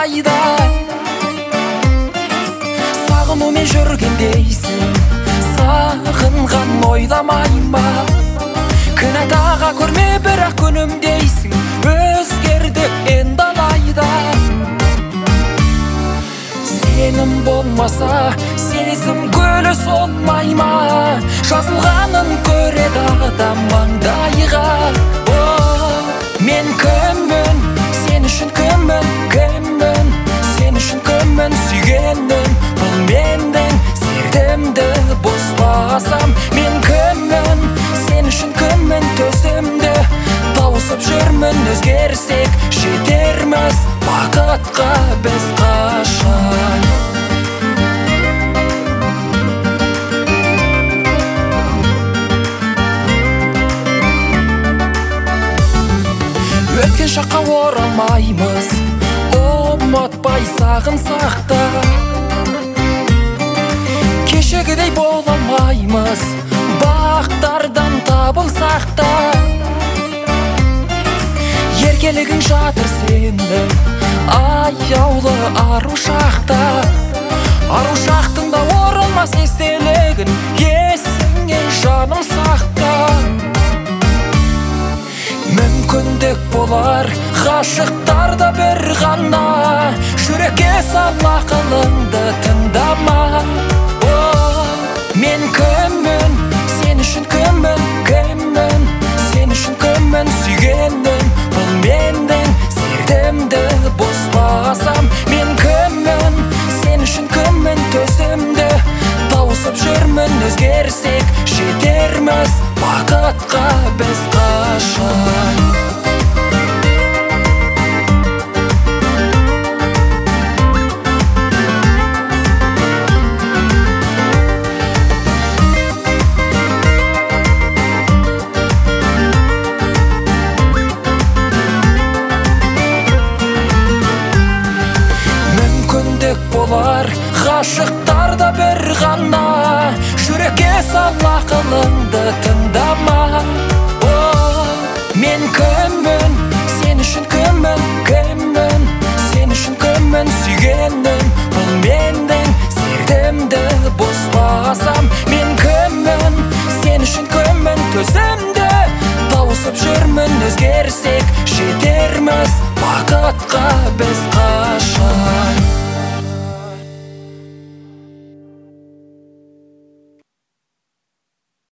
далайда сағынумен жүргендейсің, сағынған ойламай ма? Кінә таға көрме, бірақ күнімдейсің, өзгерді енді алайда. Сенім болмаса, сезім гүлі солмай ма? Жазылғанын көреді адам маңдайға. Мен кіммін, сен үшін кіммін, кіммін, сен үшін кіммін, сүйгенім бұл менің сердімді боспасам. Мен кіммін, сен үшін кіммін, төзімді тауысып жүрмін. Өзгерсек жетерміз бақытқа біз қашан. Өткен шаққа оралмаймыз, ұмытпай сағынсақ та. Кешегідей бола алмаймыз, бақтардан табылсақ та. Еркелігің жатыр сенің аяулы ару шақта. Ару шақтың да оралмас естелігін есіңе жаным сақта. Мүмкіндік болар ғашықтарда бір ғана, жүрекке сал ақылыңды тыңдама. Мен кіммін, сен үшін кіммін, кіммін, сен үшін кіммін, сүйгенім бұл менің сердімді боспасам. Мен кіммін, сен үшін кіммін, төзімді тауысып жүрмін. Өзгерсек жетерміз бақытқа біз қашан. Болар ғашықтарда бір ғана, жүрекке сал ақылыңды тыңдама. Мен кіммін, сен үшін кіммін, кіммін, сен үшін кіммін, сүйгенім бұл менің сердімді боспасам. Мен кіммін, сен үшін кіммін, төзімді тауысып жүрмін. Өзгерсек жетерміз бақытқа біз қашан.